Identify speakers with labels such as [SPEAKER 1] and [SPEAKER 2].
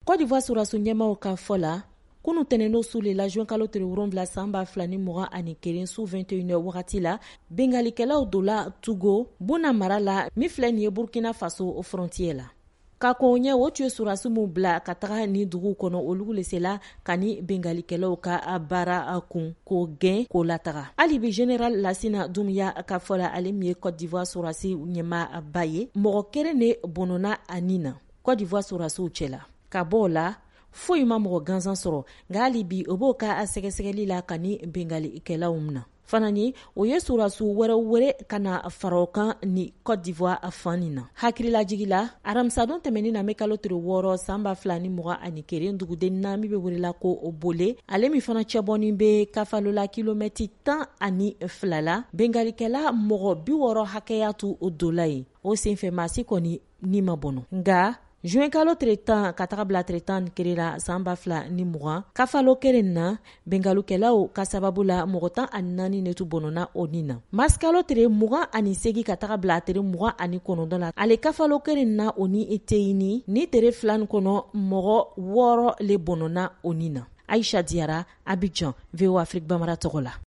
[SPEAKER 1] Côte d'Ivoire sɔrɔdasiw ɲɛmaw ka fɔ la kunu tɛnɛn'o su le la juin kalo tile 7 san 2021 su 21h wagati la bengalikɛlaw dola Togo Buna mara la min filɛ nin ye Burkina Faso frontière la. Ka kɔn o ɲɛ o tun ye sɔrɔdasi min bila ka taga ni dugu kɔnɔ olu le sela ka ni bengalikɛlaw ka baara kun k'o gɛn k'o lataga. Hali bi Général Lassina Doumbouya ka fɔ la ale min ye Côte d'Ivoire sɔrɔdasi ɲɛmaaba ye mɔgɔ kelen de bɔnɔna a nin na Côte d'Ivoire sɔrɔdasiw cɛla. Ka bɔ o la foyi ma mɔgɔ gansan sɔrɔ nka hali bi o b'o ka sɛgɛsɛgɛli la ka ni bengalikɛlaw minɛ. Fana ni o ye sɔrɔdasiw wɛrɛ ka na fara o kan ni Côte d'Ivoire fan nin na. Hakililajigi la aramisadon tɛmɛnin na kalo tile 6 san 2021 duguden na min bɛ welela ko Bole ale min fana cɛbɔnin bɛ Kafalola kilomɛtiri 12 la bengalikɛla mɔgɔ 60 hakɛya tu o dola ye. O senfɛ maasi kɔni ni ma bɔnɔ nka juin kalo tile 10 ka taga bila tile 11 la san 2020 Kafalo keren na bengalukɛlaw ka sababu la mɔgɔ 14 ne tu bɔnɔna o nin na. Mars kalo tile 28 ka taga bila tile 29 la ale Kafalo keren na o ni eteyini ni tere 2 kɔnɔ mɔgɔ 6 le bɔnɔna o nin na. Aïcha Diara, Abidjan, VOA Afrique Bamara tɔgɔ la.